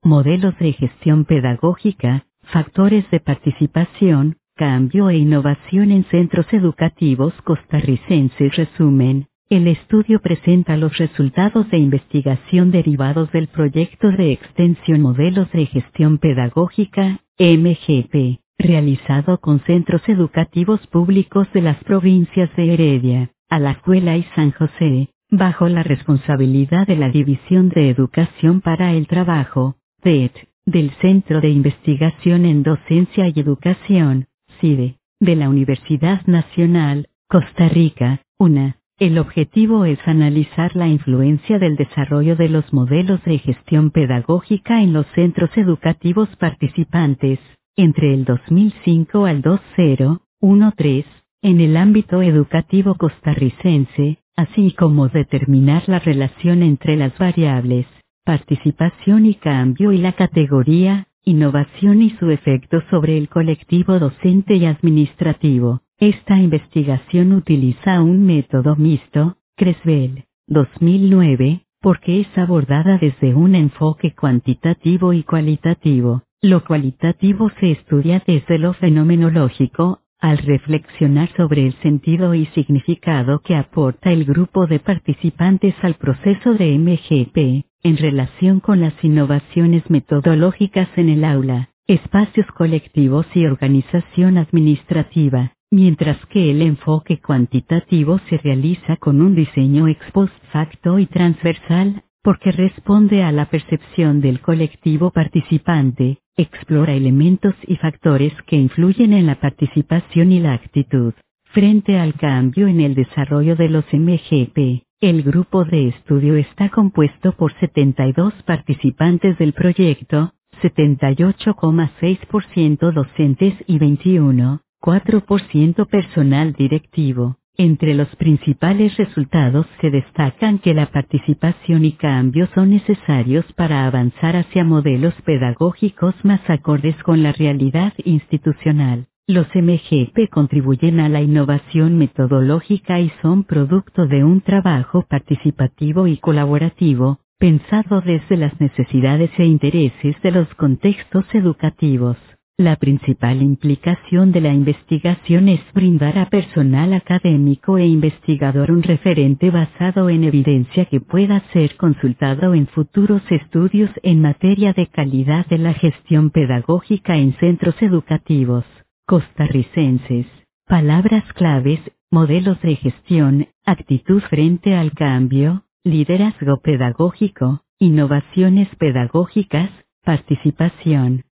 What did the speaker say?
modelos de gestión pedagógica, factores de participación, cambio e innovación en centros educativos costarricenses. Resumen. El estudio presenta los resultados de investigación derivados del proyecto de extensión Modelos de Gestión Pedagógica, MGP, realizado con centros educativos públicos de las provincias de Heredia, Alajuela y San José, bajo la responsabilidad de la División de Educación para el Trabajo, DET, del Centro de Investigación en Docencia y Educación, CIDE, de la Universidad Nacional, Costa Rica, UNA. El objetivo es analizar la influencia del desarrollo de los modelos de gestión pedagógica en los centros educativos participantes, entre el 2005 al 2013, en el ámbito educativo costarricense, así como determinar la relación entre las variables, participación y cambio y la categoría, innovación y su efecto sobre el colectivo docente y administrativo. Esta investigación utiliza un método mixto, Creswell, 2009, porque es abordada desde un enfoque cuantitativo y cualitativo. Lo cualitativo se estudia desde lo fenomenológico, al reflexionar sobre el sentido y significado que aporta el grupo de participantes al proceso de MGP, en relación con las innovaciones metodológicas en el aula, espacios colectivos y organización administrativa. Mientras que el enfoque cuantitativo se realiza con un diseño ex post facto y transversal, porque responde a la percepción del colectivo participante, explora elementos y factores que influyen en la participación y la actitud. Frente al cambio en el desarrollo de los MGP, el grupo de estudio está compuesto por 72 participantes del proyecto, 78,6% docentes y 21,4% personal directivo. Entre los principales resultados se destacan que la participación y cambio son necesarios para avanzar hacia modelos pedagógicos más acordes con la realidad institucional. Los MGP contribuyen a la innovación metodológica y son producto de un trabajo participativo y colaborativo, pensado desde las necesidades e intereses de los contextos educativos. La principal implicación de la investigación es brindar a personal académico e investigador un referente basado en evidencia que pueda ser consultado en futuros estudios en materia de calidad de la gestión pedagógica en centros educativos costarricenses. Palabras claves: modelos de gestión, actitud frente al cambio, liderazgo pedagógico, innovaciones pedagógicas, participación.